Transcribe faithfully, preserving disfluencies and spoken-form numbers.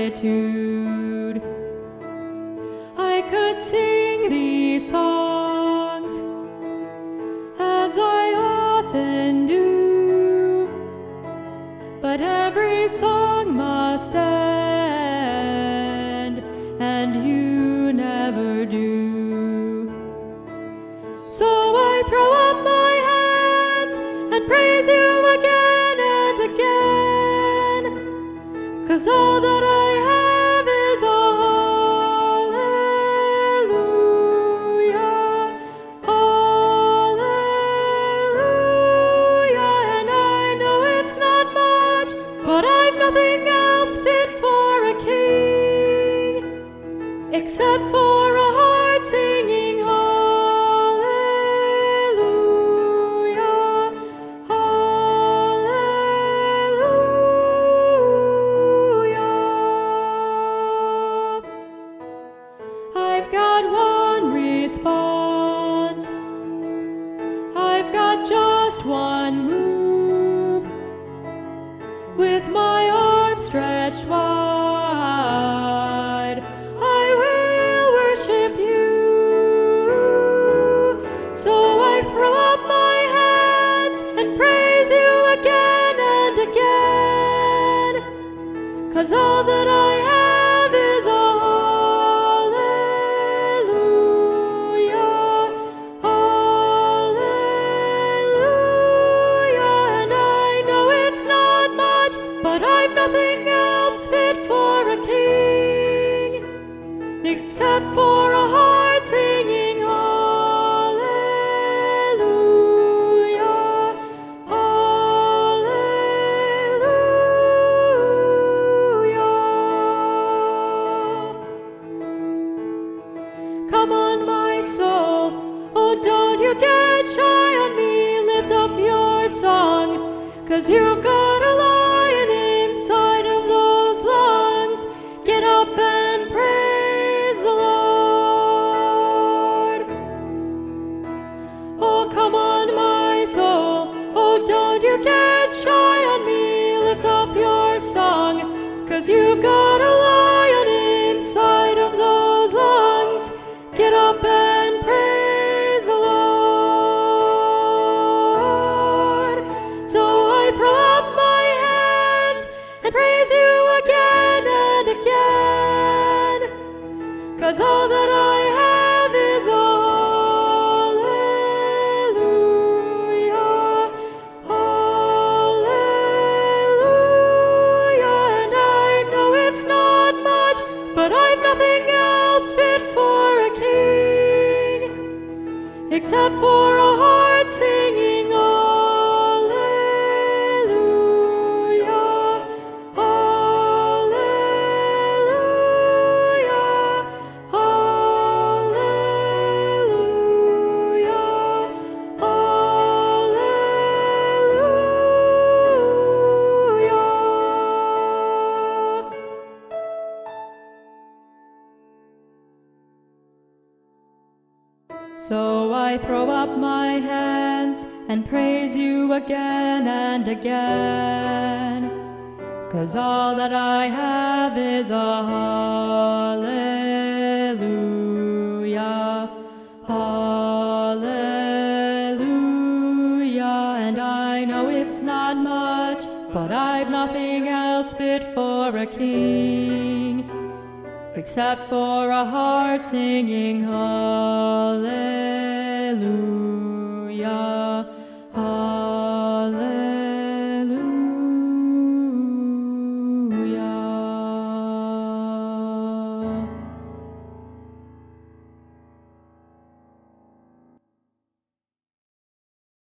gratitude. I could sing these songs as I often do, but every song must end, and you never do. So I throw up my hands and praise you again and again, 'cause all that I have is a hallelujah, hallelujah. And I know it's not much, but I've nothing else fit for a king, except for a heart singing hallelujah, hallelujah. I've got one response, I've got just one move, with my arms stretched wide, I will worship you. So I throw up my hands and praise you again and again, 'cause all that I have is a hallelujah, hallelujah. And I know it's not much, but I've nothing else fit for a king, except for a heart singing hallelujah, hallelujah. Come on, my soul, oh don't you get shy on me, lift up your song, 'cause you've got a lion inside of those lungs. Get up and praise the Lord. Oh, come on, my soul, oh don't you get shy on me, lift up your song, 'cause you've got a lion inside of those lungs. Get up and praise the Lord. So I throw up my hands and praise you again and again, 'cause all that I have is a hallelujah, hallelujah. And I know it's not much, but I've nothing else fit for a king, except for a heart singing hallelujah, hallelujah, hallelujah, hallelujah. So I throw up my hands and praise you again and again, 'cause all that I have is a hallelujah, hallelujah. And I know it's not much, but I've nothing else fit for a king, except for a heart singing hallelujah,